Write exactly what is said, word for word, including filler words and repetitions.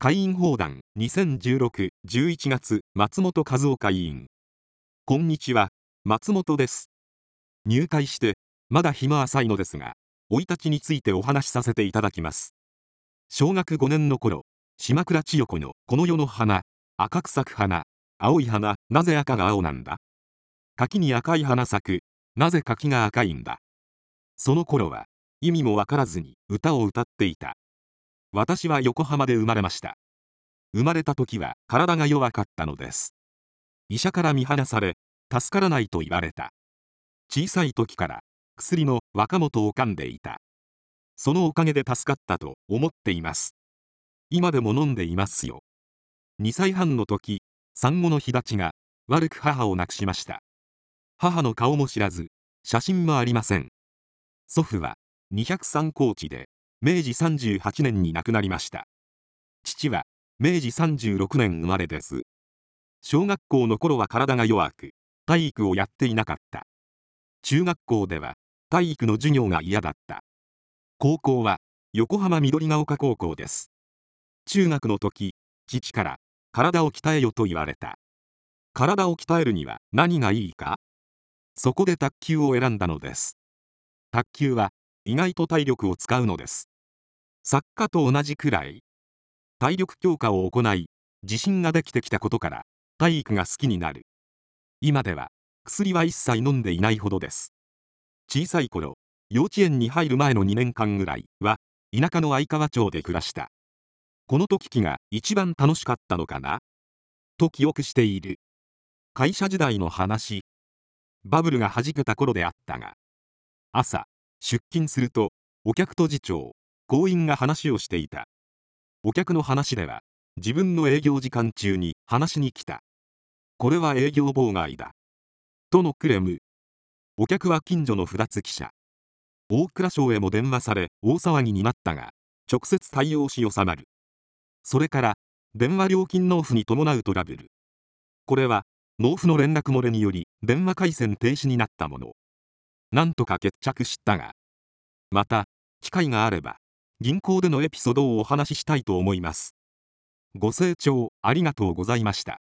会員放談にせんじゅうろく、じゅういちがつ松本和夫会員。こんにちは、松本です。入会してまだ日も浅いのですが、生い立ちについてお話しさせていただきます。小学ごねんの頃、島倉千代子のこの世の花、赤く咲く花、青い花、なぜ赤が青なんだ。柿に赤い花咲く、なぜ柿が赤いんだ。その頃は意味もわからずに歌を歌っていた。私は横浜で生まれました。生まれた時は体が弱かったのです。医者から見放され、助からないと言われた。小さい時から薬の若元を噛んでいた。そのおかげで助かったと思っています。今でも飲んでいますよ。にさいはんの時、産後の肥立ちが悪く母を亡くしました。母の顔も知らず、写真もありません。祖父はにひゃくさん高地でめいじさんじゅうはちねんに亡くなりました。父はめいじさんじゅうろくねん生まれです。小学校の頃は体が弱く、体育をやっていなかった。中学校では体育の授業が嫌だった。高校は横浜緑が丘高校です。中学の時、父から体を鍛えよと言われた。体を鍛えるには何がいいか？そこで卓球を選んだのです。卓球は意外と体力を使うのです。サッカーと同じくらい体力強化を行い、自信ができてきたことから体育が好きになる。今では薬は一切飲んでいないほどです。小さい頃、幼稚園に入る前のにねんかんぐらいは田舎の愛川町で暮らした。この時期が一番楽しかったのかなと記憶している。会社時代の話。バブルがはじけた頃であったが、朝出勤するとお客と次長、行員が話をしていた。お客の話では自分の営業時間中に話しに来た。これは営業妨害だとのクレーム。お客は近所の札付記者。大蔵省へも電話され大騒ぎになったが、直接対応し収まる。それから電話料金納付に伴うトラブル。これは納付の連絡漏れにより電話回線停止になったもの。なんとか決着したが、また機会があれば銀行でのエピソードをお話ししたいと思います。ご清聴ありがとうございました。